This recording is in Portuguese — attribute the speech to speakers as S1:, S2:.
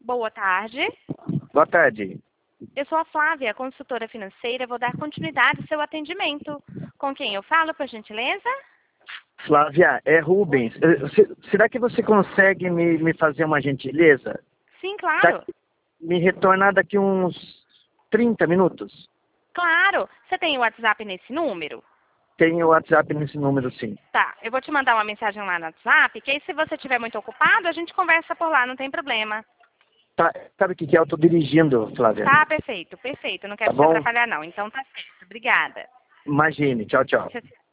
S1: Boa tarde.
S2: Boa tarde.
S1: Eu sou a Flávia, consultora financeira. Vou dar continuidade ao seu atendimento. Com quem eu falo, por gentileza?
S2: Flávia, é Rubens. Será que você consegue me fazer uma gentileza?
S1: Sim, claro.
S2: Me retornar daqui uns 30 minutos?
S1: Claro. Você tem o WhatsApp nesse número?
S2: Tenho o WhatsApp nesse número, sim.
S1: Tá, eu vou te mandar uma mensagem lá no WhatsApp, que aí se você estiver muito ocupado, a gente conversa por lá, não tem problema.
S2: Tá, sabe o que é? Eu tô dirigindo, Flávia.
S1: Tá, perfeito, perfeito. Não quero
S2: Tá
S1: te
S2: bom?
S1: atrapalhar, não. Então tá certo. Obrigada.
S2: Imagine. Tchau, tchau.
S1: Tchau, tchau.